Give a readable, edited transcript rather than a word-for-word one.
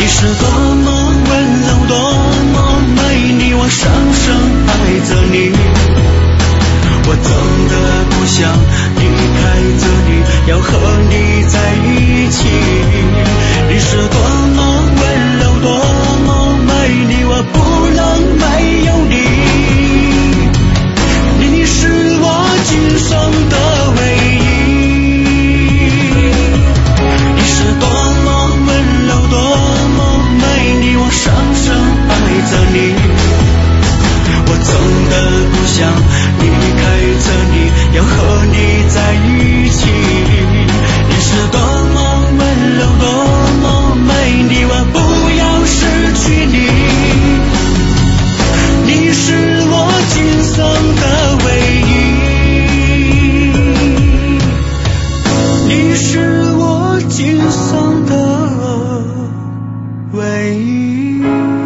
是多么温柔，多么美丽，我深深爱着你。我真的不想离开这里，要和你在一起。你是多么温柔，多么美丽，我不能没有你。你是我今生的唯一。你是多么温柔，多么美丽，我深深爱着你。我真的不想离开这里，要和你在一起。你是多么温柔，多么美丽，我不要失去你。你是我今生的唯一。你是我今生的唯一。